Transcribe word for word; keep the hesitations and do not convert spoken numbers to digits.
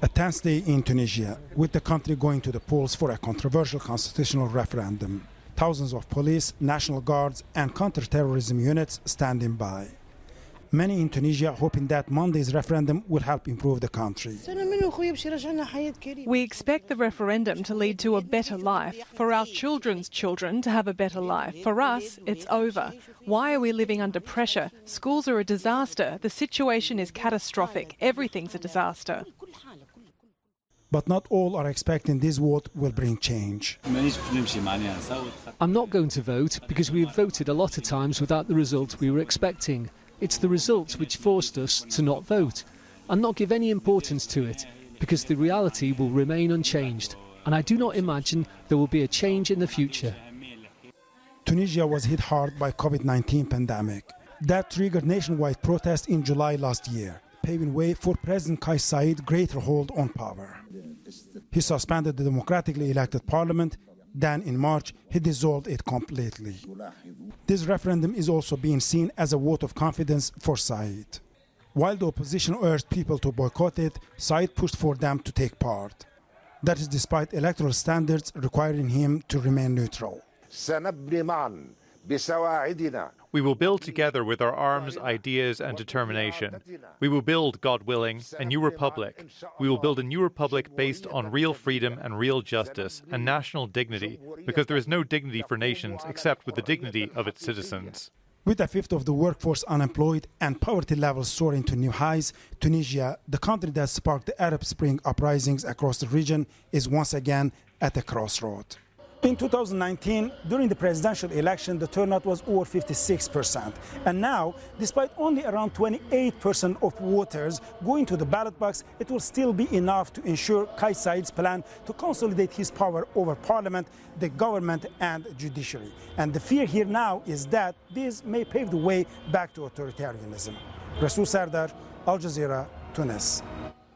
A tense day in Tunisia, with the country going to the polls for a controversial constitutional referendum. Thousands of police, national guards, and counter-terrorism units standing by. Many in Tunisia hoping that Monday's referendum will help improve the country. We expect the referendum to lead to a better life, for our children's children to have a better life. For us, it's over. Why are we living under pressure? Schools are a disaster. The situation is catastrophic. Everything's a disaster. But not all are expecting this vote will bring change. I'm not going to vote because we've voted a lot of times without the result we were expecting. It's the result which forced us to not vote and not give any importance to it, because the reality will remain unchanged, and I do not imagine there will be a change in the future. Tunisia was hit hard by COVID nineteen pandemic. That triggered nationwide protests in July last year, paving way for President Kais Saied's greater hold on power. He suspended the democratically elected parliament. Then in March, he dissolved it completely. This referendum is also being seen as a vote of confidence for Saied. While the opposition urged people to boycott it, Saied pushed for them to take part. That is despite electoral standards requiring him to remain neutral. We will build together with our arms, ideas and determination. We will build, God willing, a new republic. We will build a new republic based on real freedom and real justice and national dignity, because there is no dignity for nations except with the dignity of its citizens. With a fifth of the workforce unemployed and poverty levels soaring to new highs, Tunisia, the country that sparked the Arab Spring uprisings across the region, is once again at a crossroad. In two thousand nineteen, during the presidential election, the turnout was over fifty-six percent. And now, despite only around twenty-eight percent of voters going to the ballot box, it will still be enough to ensure Kais Saied's plan to consolidate his power over parliament, the government and judiciary. And the fear here now is that this may pave the way back to authoritarianism. Rasool Sardar, Al Jazeera, Tunis.